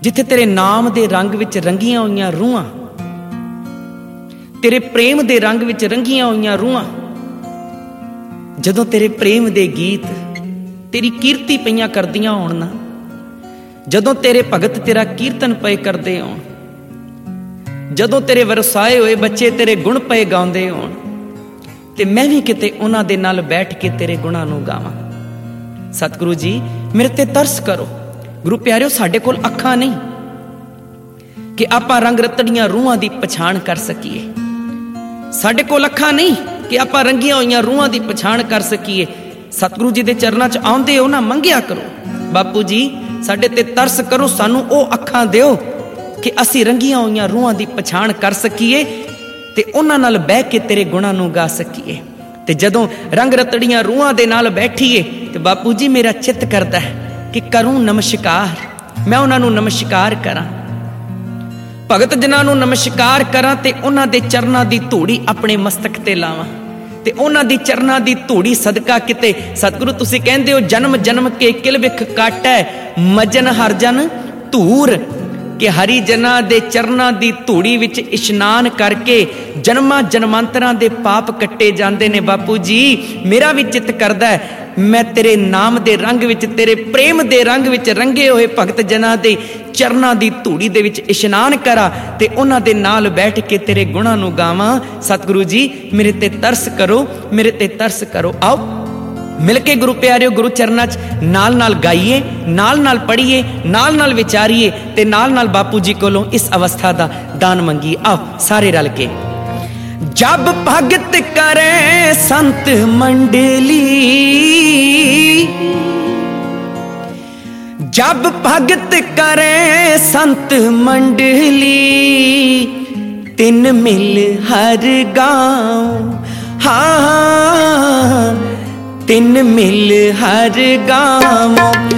जिथे तेरे नाम दे रंग विच रंगियां होईयां रूहां, तेरे प्रेम दे रंग विच रंगियां होईयां रूहां, जदों तेरे प्रेम दे गीत तेरी कीर्ति पईयां करदियां होण ना, जदों तेरे भगत तेरा कीर्तन पए करदे होण, जदों तेरे वरसाए होए बच्चे तेरे गुण पए गाउंदे होण, ते मैं भी किते उन्हां दे नाल बैठ के तेरे गुणां नूं गावां। सतगुरु जी मेरे ते तरस करो। गुरु प्यारिओ, साडे कोल अखां नहीं कि आपां रंग रतड़ियां रूहां दी पछाण कर सकीए, साडे कोल अखां नहीं कि आपां रंगियां होईयां रूहां दी पछाण कर सकीए। सतगुरु जी दे चरनां च आउंदे हो ना, मंगिया करो बापू जी साडे ते तरस करो, सानू ओ अखां दिओ कि असीं रंगियां होईयां रूहां दी पछाण कर सकीए ते उन्हां नाल बैठ के तेरे गुणां नूं गा सकीए। ते जदों रंग रतड़ियां रूहां दे नाल बैठीए ते बापू जी मेरा चित्त करदा है कि करूं नमस्कार, मैं उन्हां नूं नमस्कार करां, भगत जनां नूं नमस्कार करां ते उन्हां दे चरनां दी धूड़ी अपने मस्तक ते लावां ते उन्हां दी चरनां दी धूड़ी सदका किते। सतगुरु तुसीं कहंदे हो जन्म जन्म के किल विख काटै मजन हर जन धूर, कि हरि जना दे चरनां दी धूड़ी विच इशनान करके जन्मां जन्मांतरां दे पाप कट्टे जांदे ने। बापू जी मेरा भी चित्त करदा है मैं तेरे नाम दे रंग विच, तेरे प्रेम दे रंग विच रंगे होए भगत जना दे चरनां दी धूड़ी दे विच इशनान करा ते उन्हां दे नाल बैठ के तेरे गुणां नूं गावां। सतगुरु जी मेरे ते तरस करो, मेरे ते तरस करो। आओ मिल के गुरु प्यारिओ गुरु चरनां च नाल नाल गाइए, नाल नाल पढ़िए, नाल नाल विचारिए ते नाल नाल बापू जी कोलों इस अवस्था दा दान मंगिए। आओ सारे रल के। जब भगत करे संत मंडली, जब भगत करे संत मंडली, तिन मिल हर गाँव, हाँ तिन मिल हर गाँव,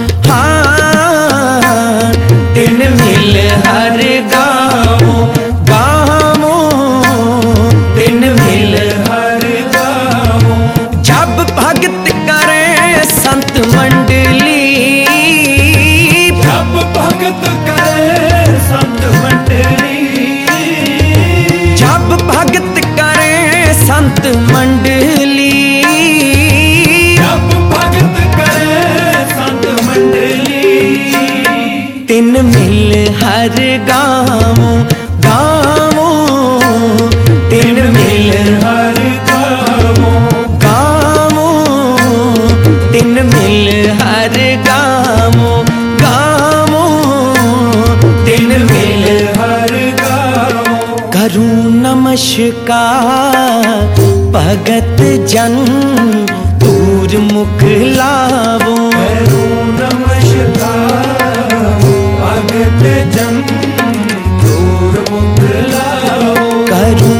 हाँ तिन मिल हर गाँव, गाँव तिन मिल हर गाँव। जब भगत करे संत मंडली, जब भगत करे संत मंडली, जब भगत करे संत मंडली, जब भगत करे संत मंडली, तिन मिल हर गाँव, गाँव तिन मिल हर गाँव, गाँव तिन मिल हर गाँव, गाँव तिन मिल हर गाँव। करूं नमस्कार भगत जन दूर मुख लावो, करूं नमस्कार भगत जन दूर मुख लावो, करूं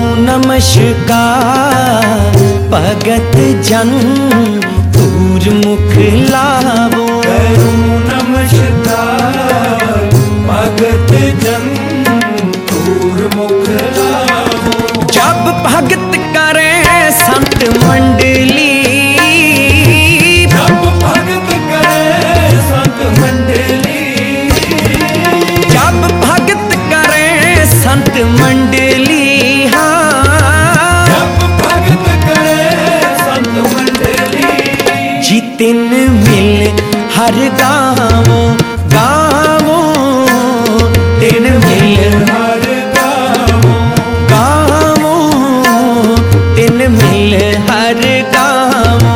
नमस्कार भगत जन दूर मुख लावो, करूं नमस्कार भगत जन दूर मुख लावो। जब भगत करे संत मंडली, जब भगत करे संत मंडली, जब भगत करे संत मंडली, हाँ जब भगत करे संत मंडली, जी तिन मिल हर गाँव, गाँव तिन मिल हर गाँव, गाँव तिन मिल हर गाँव,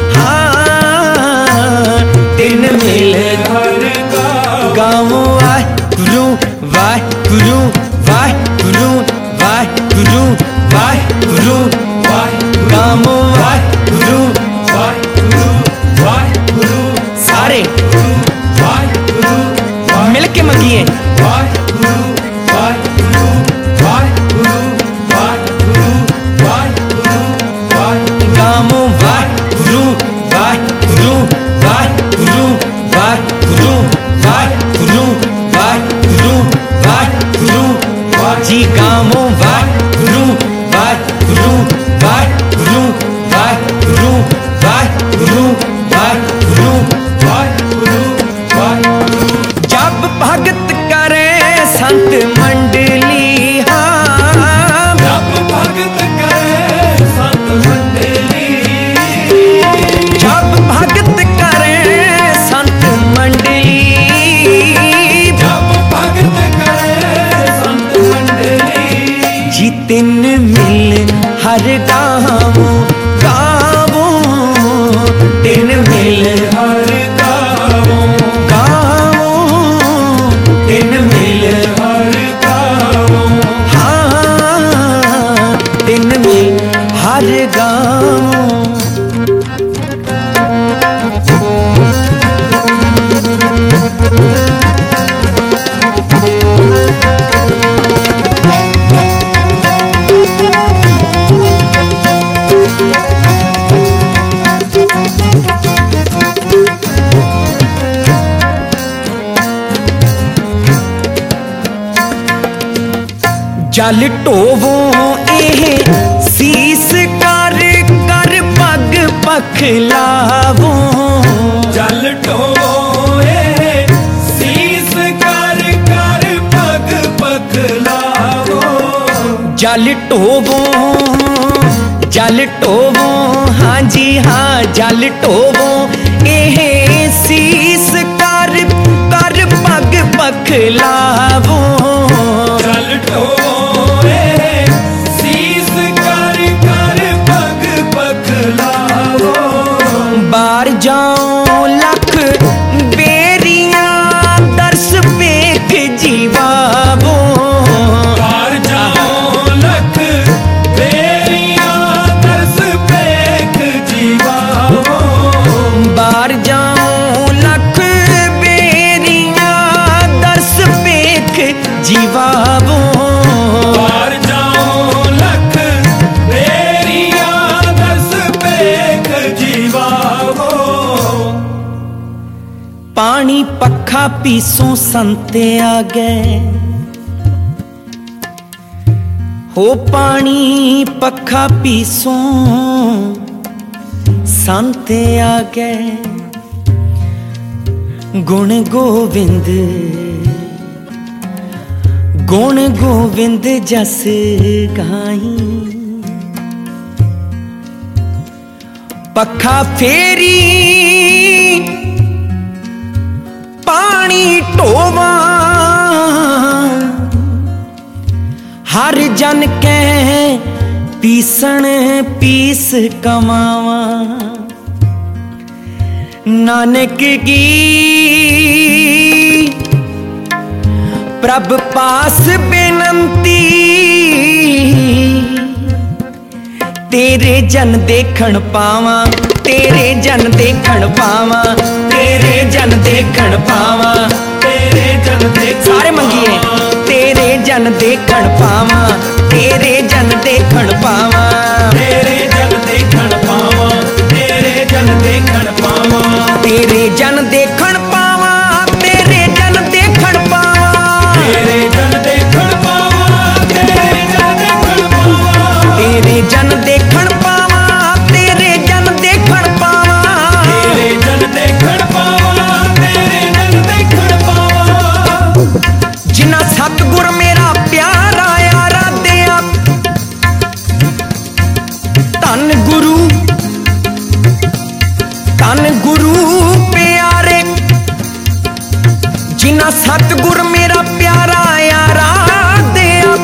हाँ तिन मिल हर गाँव। गाँव वाहिगुरु वाहिगुरु वाहिगुरु वाहिगुरु वाहिगुरु वाहिगुरु, गाँव वाहिगुरु वाहिगुरु वाहिगुरु, सारे मिल के मंगिए। वाहिगुरु वाहिगुरु वाहिगुरु वाहिगुरु वाहिगुरु वाहिगुरु, गाँव वाहिगुरु वाहिगुरु वाहिगुरु वाहिगुरु वाहिगुरु वाहिगुरु वाहिगुरु वाहिगुरु, जी गाँव वाहिगुरु वाहिगुरु वाहिगुरु वाहिगुरु वाहिगुरु वाहिगुरु वाहिगुरु वाहिगुरु। जब भगत करे जल ढोवो एह सीस कर कर पग पखलावो। जल ढोवो एह सीस कर कर पग पखलावो। जल ढोवो हाँ जी हाँ जल ढोवो एह सीस कर कर पग पखलावो। जल ढोवो एह सीस कर कर पग पखलावो। बार जाओ लख बेरिया दर्श वेख जीवावो। बार जाओ लख बेरिया दर्श वेख जीवावो। बार जाओ लख बेरिया दर्श वेख जीवावो। बार जाओ लख बेरिया दर्श वेख जीवावो। पानी पखा पीसों संते आ गए हो। पानी पखा पीसों संते आ गए। गुण गोविंद जस गाई। पखा फेरी पानी ढोवा हर जन के पीसण पीस कमावा। नानक की प्रभ पास बेनंती तेरे जन देखण पावा। तेरे जन देखण पावा। तेरे जन देखण पावा। तेरे जन देख सारे मंगिए तेरे जन देखण पावा। तेरे जन देखण पावा। तेरे जन देखण पावा। तेरे जन देखण पावा। तेरे जन देखण पावा। तेरे जन देखण पावा। तेरे जन देखण पावा। तेरे जन देखण पावा। तेरे जन देखण पावा। तेरे जन देखण पावा। तेरे जन देखण पावा। तेरे जन देखण पावा। जिन्ना सतगुर मेरा प्यारा आराध्या धन गुरु प्यारे। जिन्ना सतगुर मेरा प्यारा आराध्या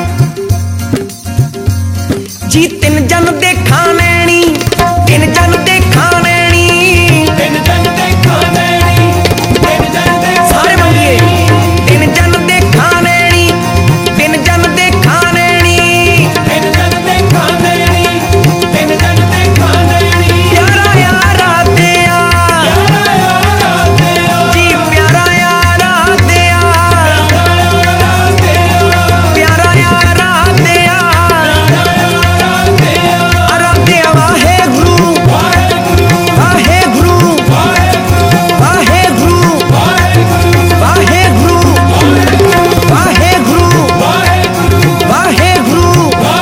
जी। तिन जन देखा नैनी तिन जन देखा नैनी। तिन जन देखा नैनी। तिन जन देखा सारे मंगिए तिन जन देखा नैनी। तिन जन देखा नैनी। तिन जन देखा नैनी। तिन जन देखा नैनी। प्यारा आराध्या जी। प्यारा आराध्या प्यारा आराध्या आराध्या। वाहेगुरु वाहेगुरु वाहेगुरु वाहेगुरु वाहेगुरु वाहेगुरु वाहेगुरु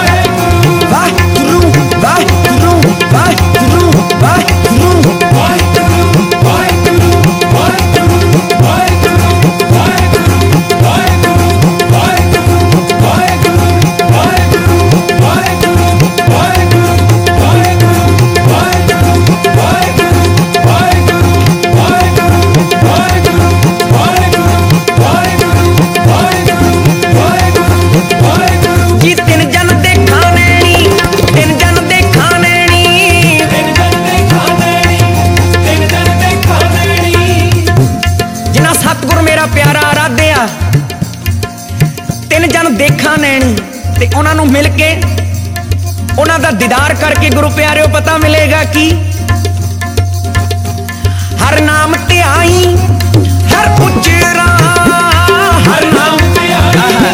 जी। तिन जन देखा नैनी। तिन जन देखा नैनी। तिन जन देखा नैनी। तिन जन देखा नैनी। जिन्ना सतगुर मेरा प्यारा आराध्या तिन जन देखा नैनी ते उन्हां नूं मिल के उन्हां दा दीदार करके गुरु प्यारिओ पता मिलेगा कि हर नाम ते आई हर उचरा। हर नाम ते आई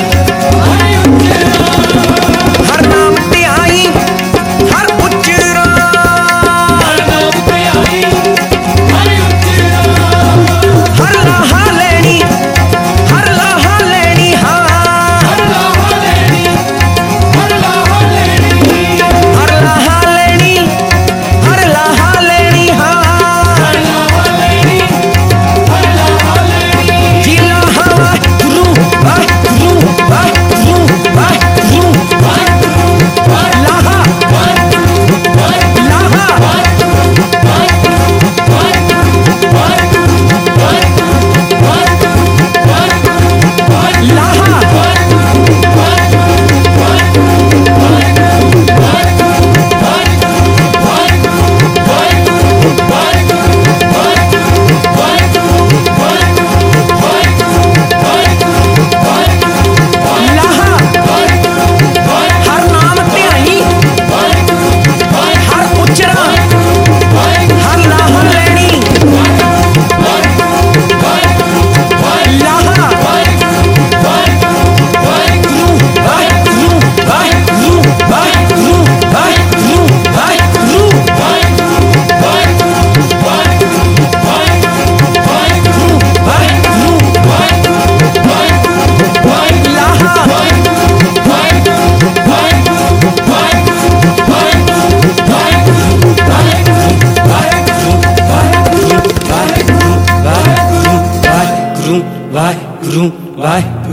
हर नाम ते आई हर उचरा। हर नाम ते आई हर उचरा। हर लाहा लेनी हाँ। हर लाहा लेनी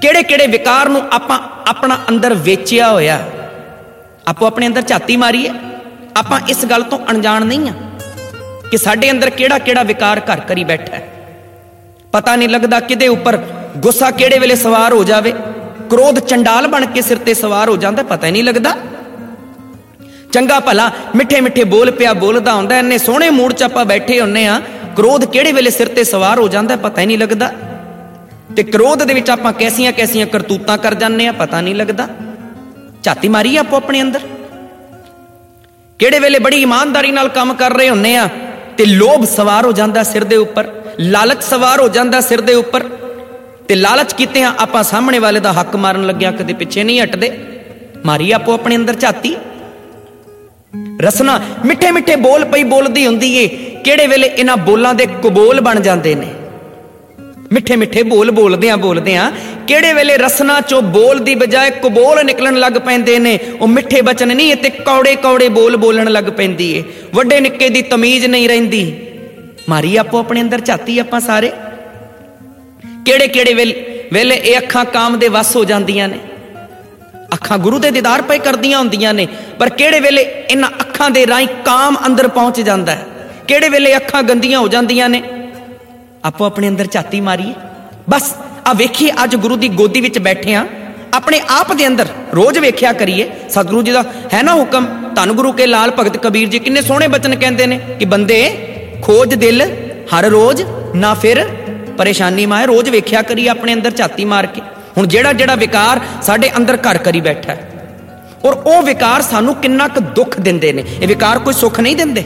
ਕਿਹੜੇ ਕਿਹੜੇ ਵਿਕਾਰ ਨੂੰ ਆਪਾਂ ਆਪਣਾ ਅੰਦਰ ਵੇਚਿਆ ਹੋਇਆ। ਆਪੋ ਆਪਣੇ ਅੰਦਰ ਝਾਤੀ ਮਾਰੀਏ। ਆਪਾਂ ਇਸ ਗੱਲ ਤੋਂ ਅਣਜਾਣ ਨਹੀਂ ਆ ਕਿ ਸਾਡੇ ਅੰਦਰ ਕਿਹੜਾ ਕਿਹੜਾ ਵਿਕਾਰ ਘਰ ਕਰੀ ਬੈਠਾ ਹੈ। ਪਤਾ ਨਹੀਂ ਲੱਗਦਾ ਕਿਹਦੇ ਉੱਪਰ ਗੁੱਸਾ ਕਿਹੜੇ ਵੇਲੇ ਸਵਾਰ ਹੋ ਜਾਵੇ। ਕ੍ਰੋਧ ਚੰਡਾਲ ਬਣ ਕੇ ਸਿਰ ਤੇ ਸਵਾਰ ਹੋ ਜਾਂਦਾ, ਪਤਾ ਹੀ ਨਹੀਂ ਲੱਗਦਾ। ਚੰਗਾ ਭਲਾ ਮਿੱਠੇ ਮਿੱਠੇ ਬੋਲ ਪਿਆ ਬੋਲਦਾ ਹੁੰਦਾ, ਇੰਨੇ ਸੋਹਣੇ ਮੂਡ 'ਚ ਆਪਾਂ ਬੈਠੇ ਹੁੰਨੇ ਆ, ਕ੍ਰੋਧ ਕਿਹੜੇ ਵੇਲੇ ਸਿਰ ਤੇ ਸਵਾਰ ਹੋ ਜਾਂਦਾ ਪਤਾ ਹੀ ਨਹੀਂ ਲੱਗਦਾ। ਤੇ ਕ੍ਰੋਧ ਦੇ ਵਿੱਚ ਆਪਾਂ ਕੈਸੀਆਂ ਕੈਸੀਆਂ ਕਰਤੂਤਾਂ ਕਰ ਜਾਂਦੇ ਆ, ਪਤਾ ਨਹੀਂ ਲੱਗਦਾ। ਝਾਤੀ ਮਾਰੀ ਆਪੋ ਆਪਣੇ ਅੰਦਰ। ਕਿਹੜੇ ਵੇਲੇ ਬੜੀ ਇਮਾਨਦਾਰੀ ਨਾਲ ਕੰਮ ਕਰ ਰਹੇ ਹੁੰਨੇ ਆ ਤੇ ਲੋਭ ਸਵਾਰ ਹੋ ਜਾਂਦਾ ਸਿਰ ਦੇ ਉੱਪਰ, ਲਾਲਚ ਸਵਾਰ ਹੋ ਜਾਂਦਾ ਸਿਰ ਦੇ ਉੱਪਰ, ਤੇ ਲਾਲਚ ਕੀਤੇ ਆ ਆਪਾਂ ਸਾਹਮਣੇ ਵਾਲੇ ਦਾ ਹੱਕ ਮਾਰਨ ਲੱਗਿਆ ਕਦੇ ਪਿੱਛੇ ਨਹੀਂ ਹਟਦੇ। ਮਾਰੀ ਆਪੋ ਆਪਣੇ ਅੰਦਰ ਝਾਤੀ। ਰਸਨਾ ਮਿੱਠੇ ਮਿੱਠੇ ਬੋਲ ਪਈ ਬੋਲਦੀ ਹੁੰਦੀ ਏ, ਕਿਹੜੇ ਵੇਲੇ ਇਹਨਾਂ ਬੋਲਾਂ ਦੇ ਕਬੋਲ ਬਣ ਜਾਂਦੇ ਨੇ। ਮਿੱਠੇ ਮਿੱਠੇ ਬੋਲ ਬੋਲਦਿਆਂ ਕਿਹੜੇ ਵੇਲੇ ਰਸਨਾ ਚੋਂ ਬੋਲ ਦੀ ਬਜਾਏ ਕਬੋਲ ਨਿਕਲਣ ਲੱਗ ਪੈਂਦੇ ਨੇ। ਉਹ ਮਿੱਠੇ ਬਚਨ ਨਹੀਂ, ਤੇ ਕੌੜੇ ਕੌੜੇ ਬੋਲ ਬੋਲਣ ਲੱਗ ਪੈਂਦੀ ਏ। ਵੱਡੇ ਨਿੱਕੇ ਦੀ ਤਮੀਜ਼ ਨਹੀਂ ਰਹਿੰਦੀ। ਮਾਰੀ ਆਪੋ ਆਪਣੇ ਅੰਦਰ ਝਾਤੀ ਆਪਾਂ ਸਾਰੇ। ਕਿਹੜੇ ਕਿਹੜੇ ਵੇਲੇ ਇਹ ਅੱਖਾਂ ਕਾਮ ਦੇ ਵਸ ਹੋ ਜਾਂਦੀਆਂ ਨੇ। ਅੱਖਾਂ ਗੁਰੂ ਦੇ ਦੀਦਾਰ ਪਏ ਕਰਦੀਆਂ ਹੁੰਦੀਆਂ ਨੇ, ਪਰ ਕਿਹੜੇ ਵੇਲੇ ਇਹਨਾਂ ਅੱਖਾਂ ਦੇ ਰਾਹੀਂ ਕਾਮ ਅੰਦਰ ਪਹੁੰਚ ਜਾਂਦਾ ਹੈ। ਕਿਹੜੇ ਵੇਲੇ ਅੱਖਾਂ ਗੰਦੀਆਂ ਹੋ ਜਾਂਦੀਆਂ ਨੇ। ਆਪੋ ਆਪਣੇ ਅੰਦਰ ਝਾਤੀ ਮਾਰੀਏ। ਬਸ ਆ ਵੇਖੀਏ, ਅੱਜ ਗੁਰੂ ਦੀ ਗੋਦੀ ਵਿੱਚ ਬੈਠੇ ਆ, ਆਪਣੇ ਆਪ ਦੇ ਅੰਦਰ ਰੋਜ਼ ਵੇਖਿਆ ਕਰੀਏ। ਸਤਿਗੁਰੂ ਜੀ ਦਾ ਹੈ ਨਾ ਹੁਕਮ, ਧੰਨ ਗੁਰੂ ਕੇ ਲਾਲ ਭਗਤ ਕਬੀਰ ਜੀ ਕਿੰਨੇ ਸੋਹਣੇ ਬਚਨ ਕਹਿੰਦੇ ਨੇ ਕਿ ਬੰਦੇ ਖੋਜ ਦਿਲ ਹਰ ਰੋਜ਼ ਨਾ ਫਿਰ ਪਰੇਸ਼ਾਨੀ ਮਾਏ। ਰੋਜ਼ ਵੇਖਿਆ ਕਰੀਏ ਆਪਣੇ ਅੰਦਰ ਝਾਤੀ ਮਾਰ ਕੇ। ਹੁਣ ਜਿਹੜਾ ਜਿਹੜਾ ਵਿਕਾਰ ਸਾਡੇ ਅੰਦਰ ਘਰ ਕਰੀ ਬੈਠਾ ਹੈ, ਔਰ ਉਹ ਵਿਕਾਰ ਸਾਨੂੰ ਕਿੰਨਾ ਕੁ ਦੁੱਖ ਦਿੰਦੇ ਨੇ। ਇਹ ਵਿਕਾਰ ਕੋਈ ਸੁੱਖ ਨਹੀਂ ਦਿੰਦੇ।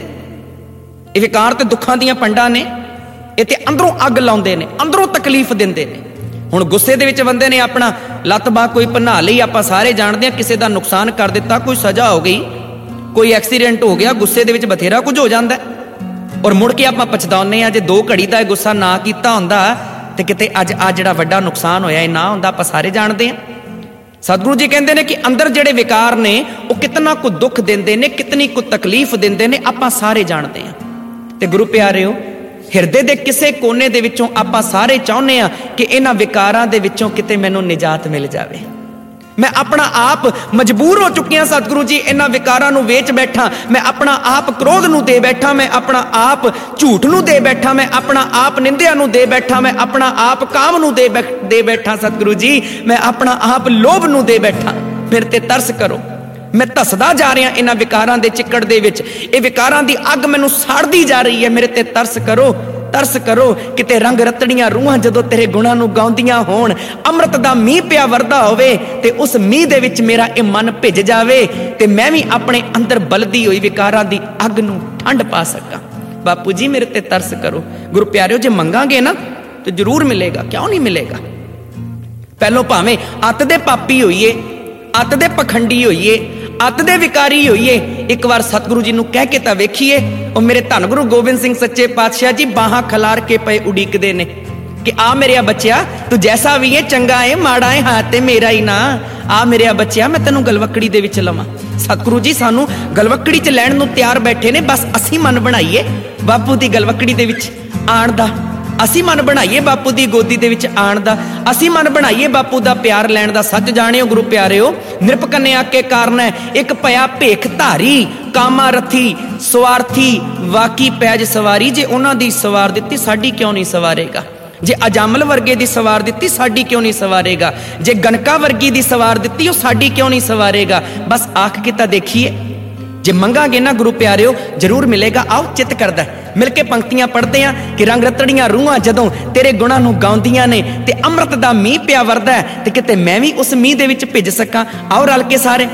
ਇਹ ਵਿਕਾਰ ਤੇ ਦੁੱਖਾਂ ਦੀਆਂ ਪੰਡਾਂ ਨੇ। ਇਹ ਤੇ ਅੰਦਰੋਂ ਅੱਗ ਲਾਉਂਦੇ ਨੇ, ਅੰਦਰੋਂ ਤਕਲੀਫ ਦਿੰਦੇ ਨੇ। ਹੁਣ ਗੁੱਸੇ ਦੇ ਵਿੱਚ ਬੰਦੇ ਨੇ ਆਪਣਾ ਲੱਤ ਬਾਹ ਕੋਈ ਭੰਨਾ ਲਈ, ਆਪਾਂ ਸਾਰੇ ਜਾਣਦੇ ਹਾਂ। ਕਿਸੇ ਦਾ ਨੁਕਸਾਨ ਕਰ ਦਿੱਤਾ, ਕੋਈ ਸਜ਼ਾ ਹੋ ਗਈ, ਕੋਈ ਐਕਸੀਡੈਂਟ ਹੋ ਗਿਆ, ਗੁੱਸੇ ਦੇ ਵਿੱਚ ਬਥੇਰਾ ਕੁਝ ਹੋ ਜਾਂਦਾ। ਔਰ ਮੁੜ ਕੇ ਆਪਾਂ ਪਛਤਾਉਂਦੇ ਆ, ਜੇ 2 ਘੜੀ ਦਾ ਇਹ ਗੁੱਸਾ ਨਾ ਕੀਤਾ ਹੁੰਦਾ ਤੇ ਕਿਤੇ ਅੱਜ ਆ ਜਿਹੜਾ ਵੱਡਾ ਨੁਕਸਾਨ ਹੋਇਆ ਇਹ ਨਾ ਹੁੰਦਾ। ਆਪਾਂ ਸਾਰੇ ਜਾਣਦੇ ਹਾਂ। ਸਤਿਗੁਰੂ ਜੀ ਕਹਿੰਦੇ ਨੇ ਕਿ ਅੰਦਰ ਜਿਹੜੇ ਵਿਕਾਰ ਨੇ ਉਹ ਕਿਤਨਾ ਕੁ ਦੁੱਖ ਦਿੰਦੇ ਨੇ, ਕਿਤਨੀ ਕੁ ਤਕਲੀਫ ਦਿੰਦੇ ਨੇ, ਆਪਾਂ ਸਾਰੇ ਜਾਣਦੇ ਹਾਂ। ਤੇ ਗੁਰੂ ਪਿਆਰਿਓ, ਹਿਰਦੇ ਦੇ ਕਿਸੇ ਕੋਨੇ ਦੇ ਵਿੱਚੋਂ ਆਪਾਂ ਸਾਰੇ ਚਾਹੁੰਦੇ ਆ ਕਿ ਇਹਨਾਂ ਵਿਕਾਰਾਂ ਦੇ ਵਿੱਚੋਂ ਕਿਤੇ ਮੈਨੂੰ ਨਿਜਾਤ ਮਿਲ ਜਾਵੇ। ਮੈਂ ਆਪਣਾ ਆਪ ਮਜਬੂਰ ਹੋ ਚੁੱਕਿਆ ਸਤਿਗੁਰੂ ਜੀ, ਇਹਨਾਂ ਵਿਕਾਰਾਂ ਨੂੰ ਵੇਚ ਬੈਠਾ। ਮੈਂ ਆਪਣਾ ਆਪ ਕ੍ਰੋਧ ਨੂੰ ਦੇ ਬੈਠਾ, ਮੈਂ ਆਪਣਾ ਆਪ ਝੂਠ ਨੂੰ ਦੇ ਬੈਠਾ, ਮੈਂ ਆਪਣਾ ਆਪ ਨਿੰਦਿਆ ਨੂੰ ਦੇ ਬੈਠਾ, ਮੈਂ ਆਪਣਾ ਆਪ ਕਾਮ ਨੂੰ ਦੇ ਬੈਠਾ। ਸਤਿਗੁਰੂ ਜੀ, ਮੈਂ ਆਪਣਾ ਆਪ ਲੋਭ ਨੂੰ ਦੇ ਬੈਠਾ। ਮੇਰੇ ਤੇ ਤਰਸ ਕਰੋ। ਮੈਂ ਧੱਸਦਾ ਜਾ ਰਿਹਾ ਇਹਨਾਂ ਵਿਕਾਰਾਂ ਦੇ ਚਿੱਕੜ ਦੇ ਵਿੱਚ। ਇਹ ਵਿਕਾਰਾਂ ਦੀ ਅੱਗ ਮੈਨੂੰ ਸਾੜਦੀ ਜਾ ਰਹੀ ਹੈ। ਮੇਰੇ ਤੇ ਤਰਸ ਕਰੋ, ਤਰਸ ਕਰੋ। ਕਿਤੇ ਰੰਗ ਰਤੜੀਆਂ ਰੂਹਾਂ ਜਦੋਂ ਤੇਰੇ ਗੁਣਾਂ ਨੂੰ ਗਾਉਂਦੀਆਂ ਹੋਣ, ਅੰਮ੍ਰਿਤ ਦਾ ਮੀਂਹ ਪਿਆ ਵਰਦਾ ਹੋਵੇ ਤੇ ਉਸ ਮੀਂਹ ਦੇ ਵਿੱਚ ਮੇਰਾ ਇਹ ਮਨ ਭਿੱਜ ਜਾਵੇ ਤੇ ਮੈਂ ਵੀ ਆਪਣੇ ਅੰਦਰ ਬਲਦੀ ਹੋਈ ਵਿਕਾਰਾਂ ਦੀ ਅੱਗ ਨੂੰ ਠੰਡ ਪਾ ਸਕਾਂ। ਬਾਪੂ ਜੀ, ਮੇਰੇ ਤੇ ਤਰਸ ਕਰੋ। ਗੁਰੂ ਪਿਆਰਿਓ, ਜੇ ਮੰਗਾਂਗੇ ਨਾ ਤੇ ਜ਼ਰੂਰ ਮਿਲੇਗਾ। ਕਿਉਂ ਨਹੀਂ ਮਿਲੇਗਾ? ਪਹਿਲੋਂ ਭਾਵੇਂ ਅੱਤ ਦੇ ਪਾਪੀ ਹੋਈਏ, ਅੱਤ ਦੇ ਪਖੰਡੀ ਹੋਈਏ, ਅੱਤ ਦੇ ਵਿਕਾਰੀ ਹੋਈਏ, ਇੱਕ ਵਾਰ ਸਤਿਗੁਰੂ ਜੀ ਨੂੰ ਕਹਿ ਕੇ ਤਾਂ ਵੇਖੀਏ। ਉਹ ਮੇਰੇ ਧੰਨ ਗੁਰੂ ਗੋਬਿੰਦ ਸਿੰਘ ਸੱਚੇ ਪਾਤਸ਼ਾਹ ਜੀ ਬਾਹਾਂ ਖਲਾਰ ਕੇ ਪਏ ਉਡੀਕਦੇ ਨੇ ਕਿ ਆ ਮੇਰਿਆ ਬੱਚਿਆ, ਤੂੰ ਜੈਸਾ ਵੀ ਏ, ਚੰਗਾ ਏ ਮਾੜਾ ਏ, ਹਾਂ ਤੇ ਮੇਰਾ ਹੀ ਨਾ। ਆ ਮੇਰਿਆ ਬੱਚਿਆ, ਮੈਂ ਤੈਨੂੰ ਗਲਵੱਕੜੀ ਦੇ ਵਿੱਚ ਲਵਾਂ। ਸਤਿਗੁਰੂ ਜੀ ਸਾਨੂੰ ਗਲਵੱਕੜੀ 'ਚ ਲੈਣ ਨੂੰ ਤਿਆਰ ਬੈਠੇ ਨੇ। ਬਸ ਅਸੀਂ ਮਨ ਬਣਾਈਏ ਬਾਪੂ ਦੀ ਗਲਵੱਕੜੀ ਦੇ ਵਿੱਚ ਆਣ ਦਾ। ਅਸੀਂ ਮਨ ਬਣਾਈਏ ਬਾਪੂ ਦੀ ਗੋਦੀ ਦੇ ਵਿੱਚ ਆਣ ਦਾ। ਅਸੀਂ ਮਨ ਬਣਾਈਏ ਬਾਪੂ ਦਾ ਪਿਆਰ ਲੈਣ ਦਾ। ਸੱਚ ਜਾਣਿਓ ਗੁਰੂ ਪਿਆਰਿਓ, ਨਿਰਪਕੰਨਿਆ ਕੇ ਕਾਰਨ ਹੈ ਇੱਕ ਪਿਆ ਭੇਖ ਧਾਰੀ, ਕਾਮਾ ਰਥੀ ਸਵਾਰਥੀ, ਵਾਕੀ ਪੈਜ ਸਵਾਰੀ। ਜੇ ਉਹਨਾਂ ਦੀ ਸਵਾਰ ਦਿੱਤੀ, ਸਾਡੀ ਕਿਉਂ ਨਹੀਂ ਸਵਾਰੇਗਾ? ਜੇ ਅਜਾਮਲ ਵਰਗੇ ਦੀ ਸਵਾਰ ਦਿੱਤੀ, ਸਾਡੀ ਕਿਉਂ ਨਹੀਂ ਸਵਾਰੇਗਾ? ਜੇ ਗਨਕਾ ਵਰਗੀ ਦੀ ਸਵਾਰ ਦਿੱਤੀ, ਉਹ ਸਾਡੀ ਕਿਉਂ ਨਹੀਂ ਸਵਾਰੇਗਾ? ਬਸ ਆਖ ਕੇ ਤਾਂ ਦੇਖੀਏ। ਜੇ ਮੰਗਾਂਗੇ ਨਾ ਗੁਰੂ ਪਿਆਰਿਓ, ਜ਼ਰੂਰ ਮਿਲੇਗਾ। ਆਓ ਚਿੱਤ ਕਰਦਾ ਮਿਲ ਕੇ ਪੰਕਤੀਆਂ ਪੜ੍ਹਦੇ ਆ ਕਿ ਰੰਗ ਰਤੜੀਆਂ ਰੂਹਾਂ ਜਦੋਂ ਤੇਰੇ ਗੁਣਾਂ ਨੂੰ ਗਾਉਂਦੀਆਂ ਨੇ ਤੇ ਅੰਮ੍ਰਿਤ ਦਾ ਮੀਂਹ ਪਿਆ ਵਰਦਾ ਤੇ ਕਿਤੇ ਮੈਂ ਵੀ ਉਸ ਮੀਂਹ ਦੇ ਵਿੱਚ ਭਿੱਜ ਸਕਾਂ। ਆਓ ਰਲ ਕੇ ਸਾਰੇ।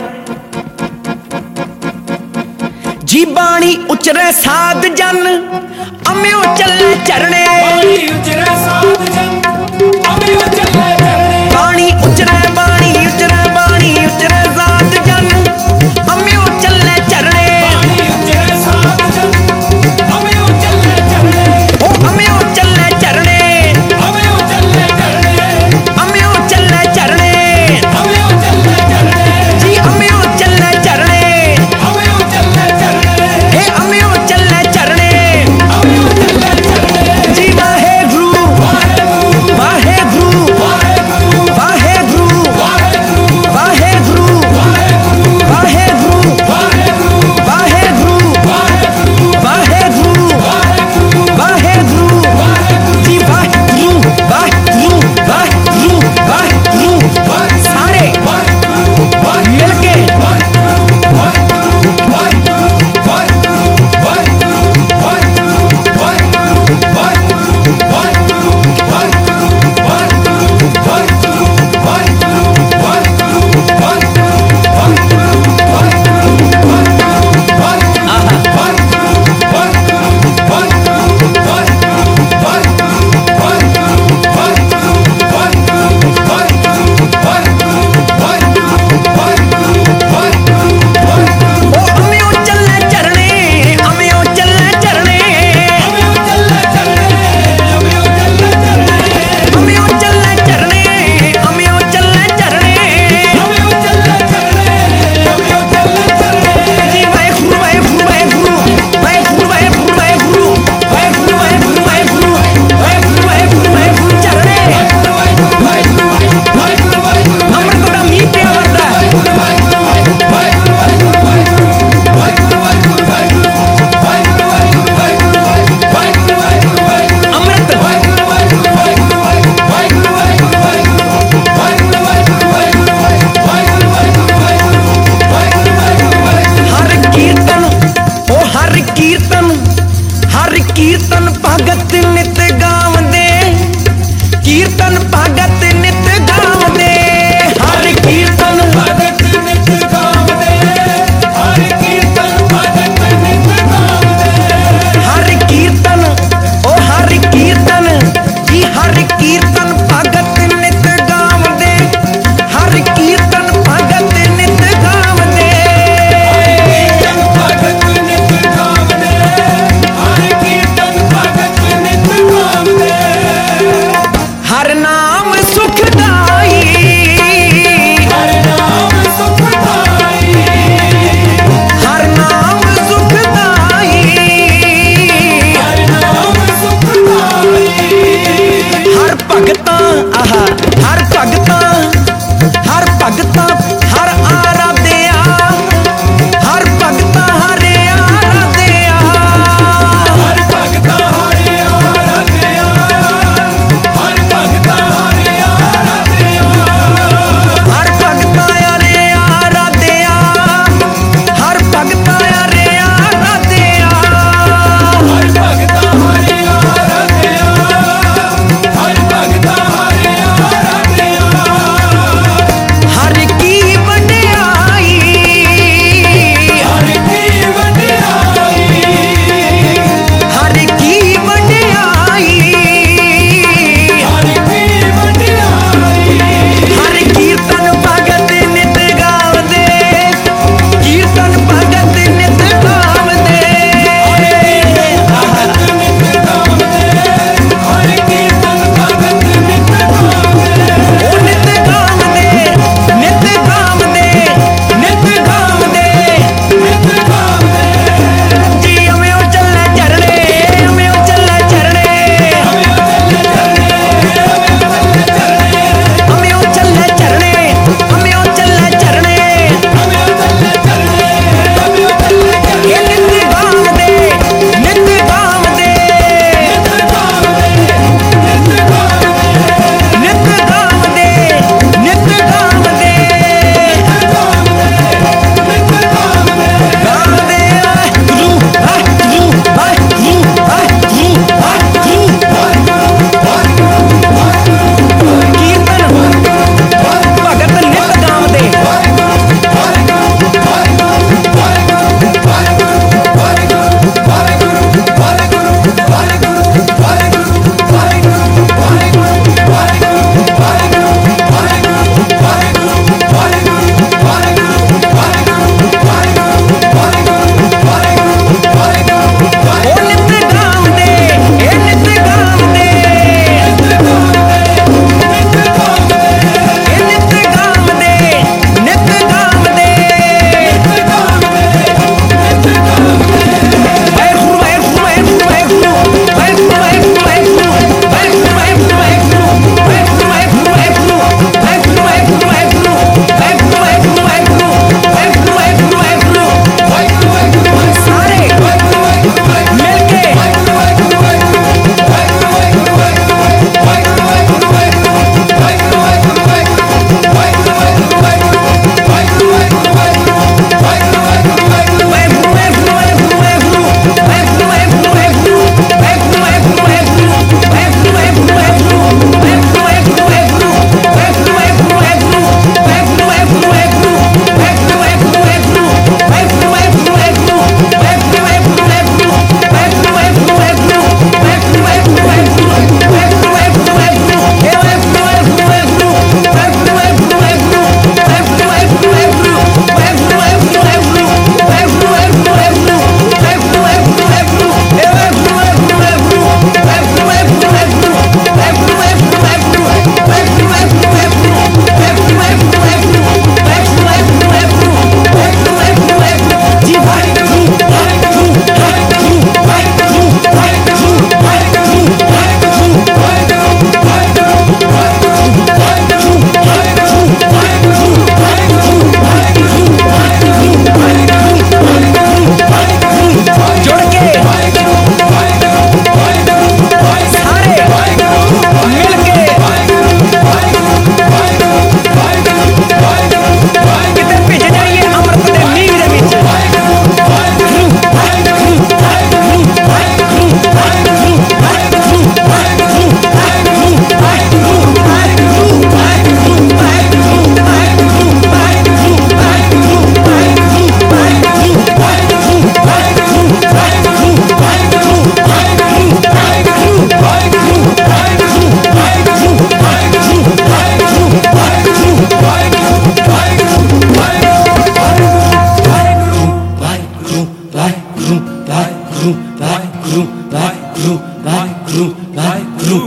ਜੀ ਬਾਣੀ ਉਚਰੇ ਸਾਧ ਜਨ, ਅੰਮਿਓ ਚੱਲੇ ਚਰਣੇ। ਬਾਣੀ ਉਚਰੇ ਸਾਧ ਜਨ, ਅੰਮਿਓ ਚੱਲੇ ਚਰਣੇ। ਬਾਣੀ ਉਚਰੇ, ਬਾਣੀ ਉਚਰੇ, ਬਾਣੀ ਉਚਰੇ ਸਾਧ ਜਨ, ਅੰਮਿਓ ਚੱਲੇ ਚਰਣੇ। ਬਾਣੀ ਉਚਰੇ ਸਾਧ ਜਨ, ਅੰਮਿਓ ਚੱਲੇ ਚਰਣੇ। ਉਹ ਅੰਮਿਓ ਚੱਲੇ ਚਰਣੇ, ਅੰਮਿਓ ਚੱਲੇ ਚਰਣੇ। ਅੰਮਿਓ ਚੱਲੇ ਚਰਣੇ, ਅੰਮਿਓ ਚੱਲੇ ਚਰਣੇ। ਜੀ ਅੰਮਿਓ ਚੱਲੇ ਚਰਣੇ, ਅੰਮਿਓ ਚੱਲੇ ਚਰਣੇ। ਹੇ ਅੰਮਿਓ ਚੱਲੇ ਚਰਣੇ, ਅੰਮਿਓ ਚੱਲੇ ਚਰਣੇ।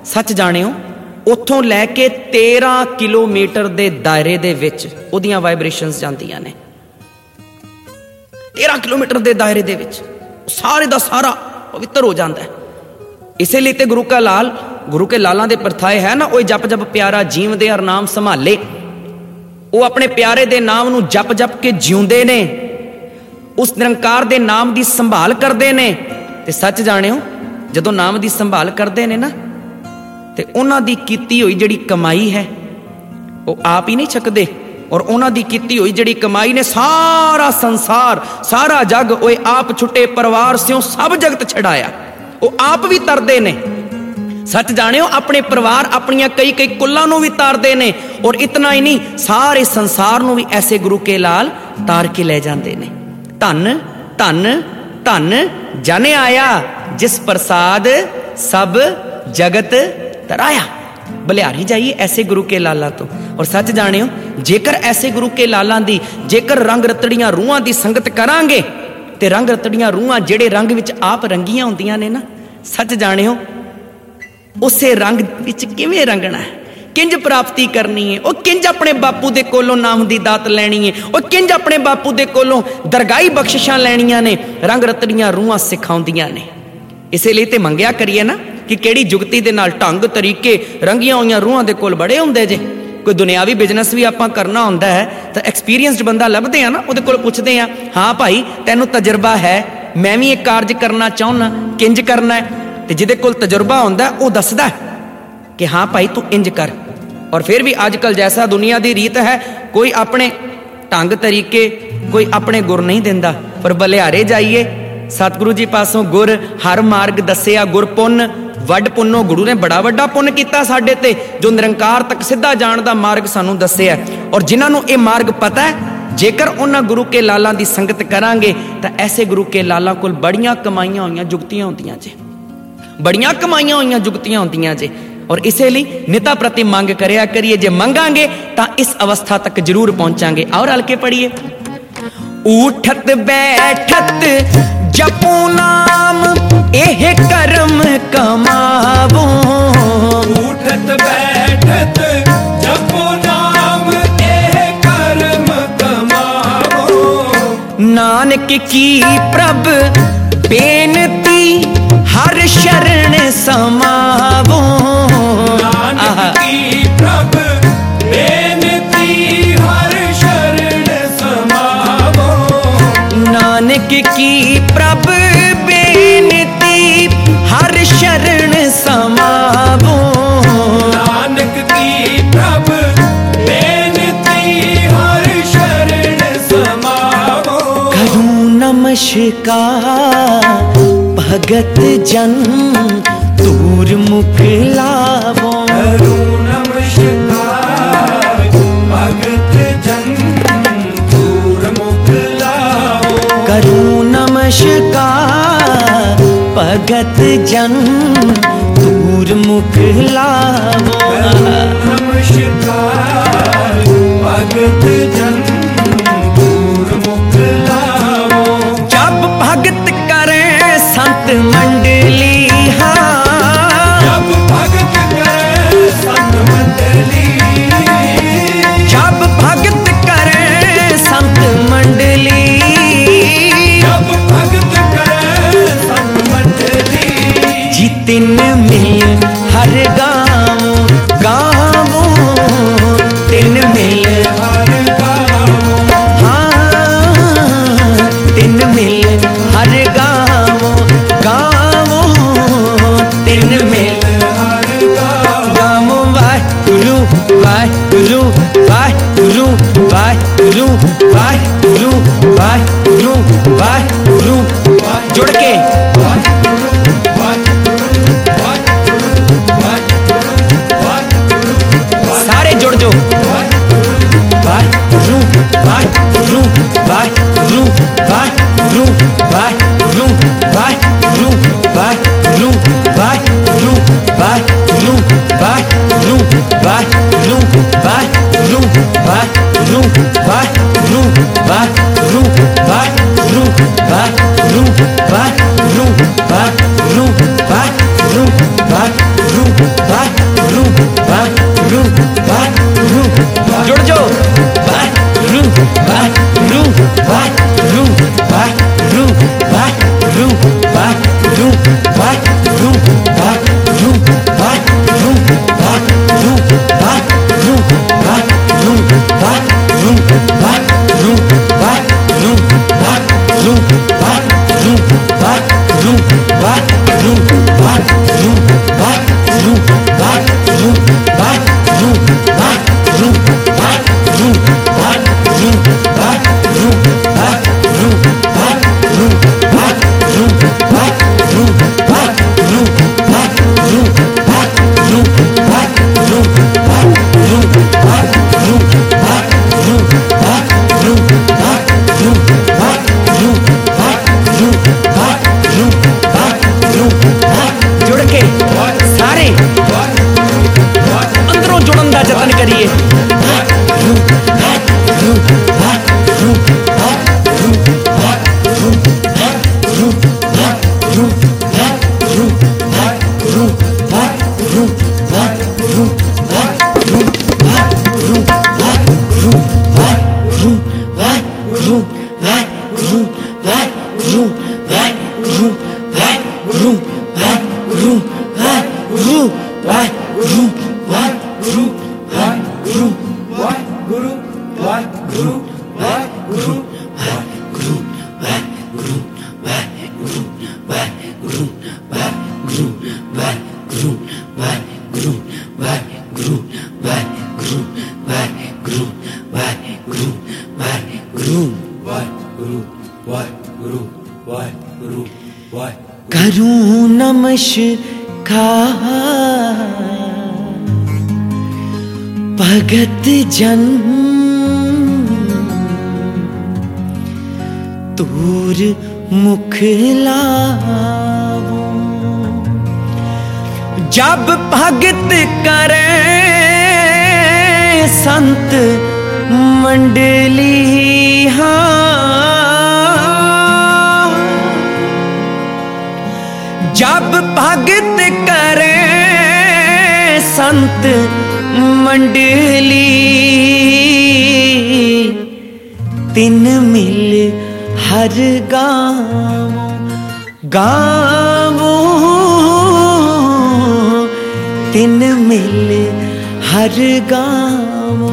सच जाणिओ ਉੱਥੋਂ ਲੈ ਕੇ 13 किलोमीटर ਦੇ ਦਾਇਰੇ ਦੇ ਵਿੱਚ ਉਹਦੀਆਂ ਵਾਈਬ੍ਰੇਸ਼ਨਸ ਜਾਂਦੀਆਂ ਨੇ। 13 किलोमीटर ਦੇ ਦਾਇਰੇ ਦੇ ਵਿੱਚ ਸਾਰੇ ਦਾ ਸਾਰਾ ਪਵਿੱਤਰ ਹੋ ਜਾਂਦਾ ਹੈ। ਇਸੇ ਲਈ ਤੇ ਗੁਰੂ ਕੇ ਲਾਲਾਂ ਦੇ ਪ੍ਰਥਾਏ ਹੈ ਨਾ, ਉਹ ਜਪ ਜਪ ਪਿਆਰਾ ਜੀਵਦੇ ਹਰ ਨਾਮ ਸੰਭਾਲੇ। ਉਹ ਆਪਣੇ ਪਿਆਰੇ ਦੇ ਨਾਮ ਨੂੰ ਜਪ ਜਪ ਕੇ ਜਿਉਂਦੇ ਨੇ, ਉਸ ਨਿਰੰਕਾਰ ਦੇ ਨਾਮ ਦੀ ਸੰਭਾਲ ਕਰਦੇ ਨੇ। ਤੇ ਸੱਚ ਜਾਣਿਓ ਜਦੋਂ ਨਾਮ ਦੀ ਸੰਭਾਲ ਕਰਦੇ ਨੇ ਨਾ, ਤੇ ਉਹਨਾਂ ਦੀ ਕੀਤੀ ਹੋਈ ਜਿਹੜੀ ਕਮਾਈ ਹੈ ਉਹ ਆਪ ਹੀ ਨਹੀਂ ਛਕਦੇ, ਔਰ ਉਹਨਾਂ ਦੀ ਕੀਤੀ ਹੋਈ ਜਿਹੜੀ ਕਮਾਈ ਨੇ ਸਾਰਾ ਸੰਸਾਰ ਸਾਰਾ ਜੱਗ ਉਹ ਆਪ ਛੁੱਟੇ ਪਰਿਵਾਰ ਸਿਓ ਸਭ ਜਗਤ ਛਡਾਇਆ, ਉਹ ਆਪ ਵੀ ਤਰਦੇ ਨੇ। सच जानिओ अपने परिवार अपनिया कई कई कुल्लां नूं भी तारदे ने, और इतना ही नहीं सारे संसार नूं भी ऐसे गुरु के लाल तार के ले जाते ने। धन धन धन जन आया जिस प्रसाद सब जगत तराया। बलिहारी जाइए ऐसे गुरु के लाला तो। और सच जानिओ जेकर ऐसे गुरु के लाला दी जेकर रंग रतड़ियां रूहां दी संगत करांगे ते रंग रतड़ियां रूहां जेड़े रंग विच आप रंगियां हुंदियां ने ना, सच जानिओ उसे रंग विच किवें रंगना है, किंज प्राप्ति करनी है, और किंज अपने बापू दे कोलों नाम दी दात लैनी है, और किंज अपने बापू दे कोलों दरगाही बख्शिशां लैणियां ने, रंग रतड़ियां रूहां सिखाउंदियां ने। इसलिए ते मंगिया करिए ना कि किहड़ी जुगती दे नाल ढंग तरीके रंगियां होईयां रूहां दे कोल बड़े हुंदे जे। कोई दुनियावी बिजनेस भी आपां करना हुंदा है तो एक्सपीरियंसड बंदा लभदे आ ना, उहदे कोल पुछदे आ, हाँ भाई तैनूं तजर्बा है, मैं भी एक कारज करना चाहुंदा, किंज करना है? ते जिहदे कोल तजुर्बा हुंदा वो दसदा कि हाँ भाई तू इंज कर। और फिर भी अजकल जैसा दुनिया की रीत है, कोई अपने ढंग तरीके कोई अपने गुर नहीं दिंदा। पर बलिहारे जाइए सतगुरु जी पासों गुर हर मार्ग दसिया, गुर पुन वड पुन्नो, गुरु ने बड़ा वड्डा पुन किया साडे ते, जो निरंकार तक सीधा जाण दा मार्ग सानू दसिया। और जिन्हां नूं ये मार्ग पता है, जेकर उन्हां गुरु के लालां दी संगत करांगे तां ऐसे गुरु के लालां कोल बड़ियां कमाईयां होईयां जुगतियां हुंदियां जे, बड़ियां कमाईयां हुई जुगतियां होंदियां जे। और इसलिए निता प्रति मंग करया करिए, जे मंगांगे तां इस अवस्था तक जरूर पहुंचांगे। और हल्के पढ़िए, उठत बैठत जपो नाम एह कर्म कमावो, उठत बैठत जपो नाम एह कर्म कमावो। नानक की प्रभ बेनती हर शरण समावो, नानक की प्रभ बेनती हर शरण समावो। नानक की प्रभ बेनती हर शरण समावो, नानक की प्रभ बेनती हर शरण समावो। करूं नमस्कार भगत जन दूर मुख लावो, करूं नमस्कार भगत जन दूर मुख लावो। करूं नमस्कार भगत जन दूर मुख लावो, नमस्कार भगत जन दूर मुख लावो। जब भगत करे संत मंडली, हाँ जब भगत करे संत मंडली, जब भगत करे संत मंडली, जब भगत करे संत मंडली। जितिन मिल हर गाँव गाँवो, तिन मिल हर गाँव, हाँ तिन मिल हर गाँव गाँवो, तिन मिल हर गाँव। गाँव वाहिगुरु वाहिगुरु वाहिगुरु वाहिगुरु वाहिगुरु वाहिगुरु वाहिगुरु जुड़ के सारे जुड़ जो वाहिगुरु वाहिगुरु वाहिगुरु वाहिगुरु वाहिगुरु वाहिगुरु वाहिगुरु वाहिगुरु वाहिगुरु वाहिगुरु वाहिगुरु वाहिगुरु वाहिगुरु वाहिगुरु वाहिगुरु वाहिगुरु वाहिगुरु वाहिगुरु करिए। करूं नमस्कार भगत जन, दूर मुख लावो। जब भगत करे संत मंडली, जब भगत करे संत मंडली, तिन मिल हर गावो गावो, तिन मिल हर गावो।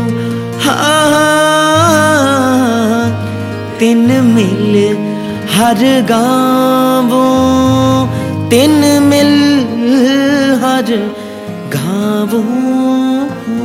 हाँ, तिन मिल हर गावो, तिन मिल हर गावो।